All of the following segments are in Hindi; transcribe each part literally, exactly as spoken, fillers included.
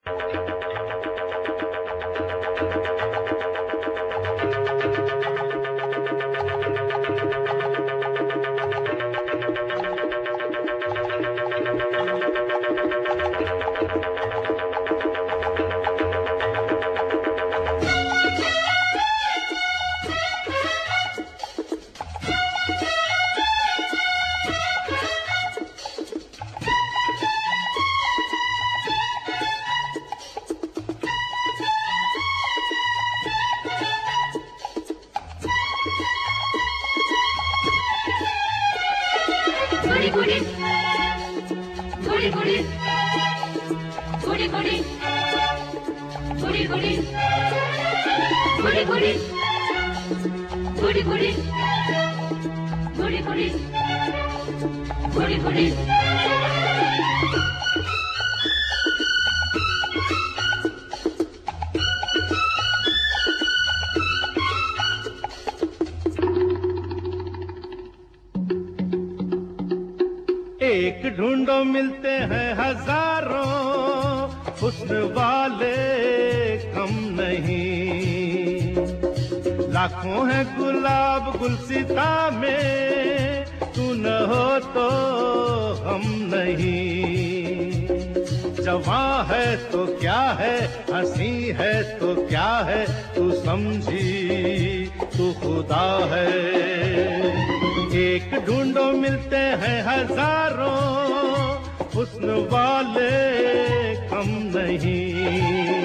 एक ढूंढो मिलते हैं हजारों, हुस्न वाले कम नहीं। लाखों हैं गुलाब गुलसिता में, तू न हो तो हम नहीं। जवां है तो क्या है, हंसी है तो क्या है, तू समझी तू खुदा है। एक ढूंढो मिलते हैं हजारों, हुस्न वाले कम नहीं।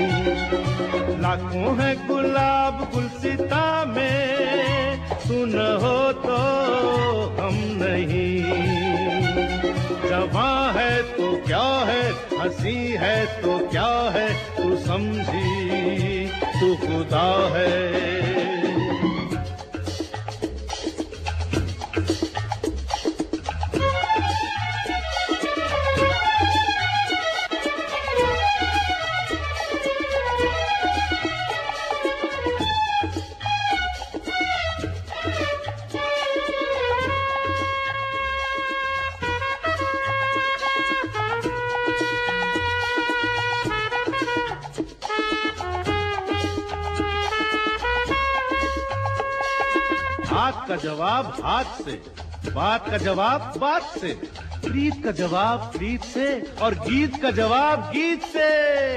लाखों हैं गुलाब गुलसिता में, तू न हो तो हम नहीं। जवां है तो क्या है, हंसी है तो क्या है, तू समझी तू खुदा है। हाथ का जवाब हाथ से, बात का जवाब बात से, प्रीत का जवाब प्रीत से, और गीत का जवाब गीत से।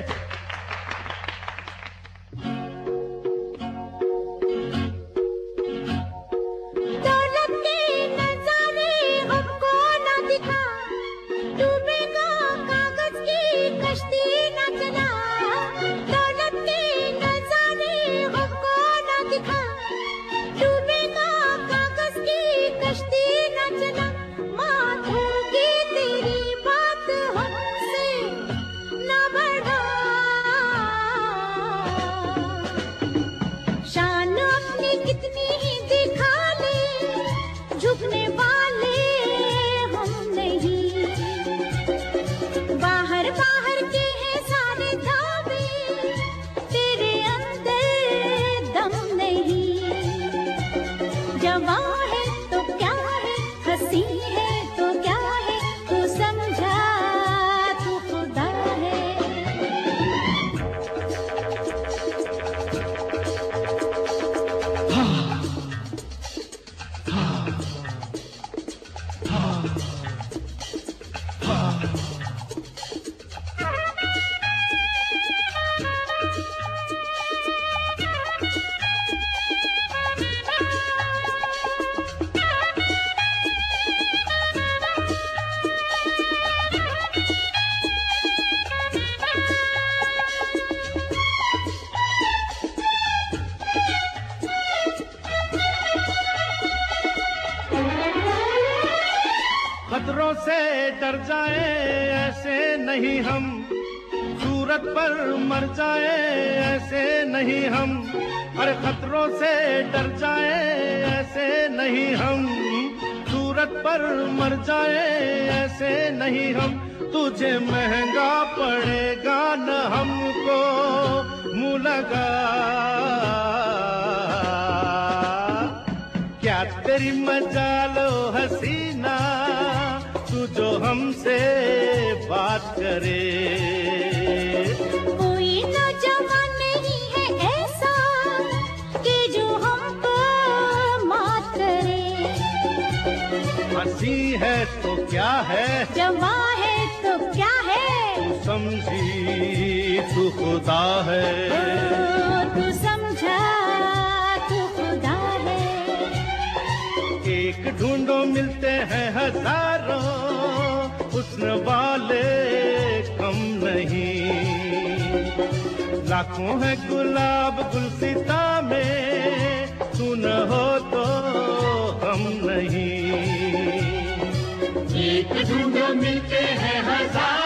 खतरों से डर जाए ऐसे नहीं हम, सूरत पर मर जाए ऐसे नहीं हम। अरे खतरों से डर जाए ऐसे नहीं हम, सूरत पर मर जाए ऐसे नहीं हम। तुझे महंगा पड़ेगा न हमको मुँह लगा, क्या तेरी मजालो हसीना तू जो हमसे बात करे। क्या है, जवा है तो क्या है, तू समझी तू खुदा है, ओ, तू समझा तू खुदा है। एक ढूंढो मिलते हैं हजारों, हुस्न वाले कम नहीं, लाखों है गुलाब गुलसिता में, तू न हो तो हम नहीं। एक ढूंढो मिलते हैं हजार